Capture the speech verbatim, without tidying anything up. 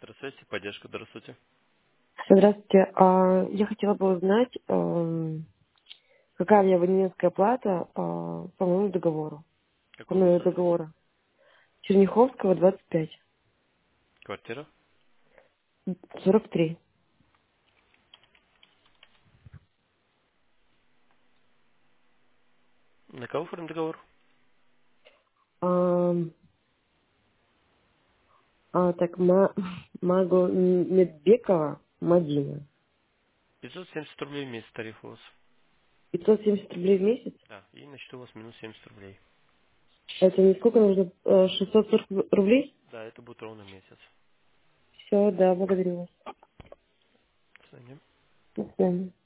Здравствуйте, поддержка, здравствуйте. Здравствуйте. А, Я хотела бы узнать, эм, какая у меня абонентская плата а, по моему договору, по Какой улица номеру адрес? договора. Черняховского, двадцать пять, Квартира? сорок три. На кого оформлен договор? Ам, А, так, Ма- Магу Медбекова, Мадина. пятьсот семьдесят рублей в месяц тариф у вас. пятьсот семьдесят рублей в месяц? Да. И на счету у вас минус семьдесят рублей. Это не сколько нужно? Э, шестьсот сорок рублей? Да, это будет ровно месяц. Все, да, благодарю вас. До свидания. До свидания.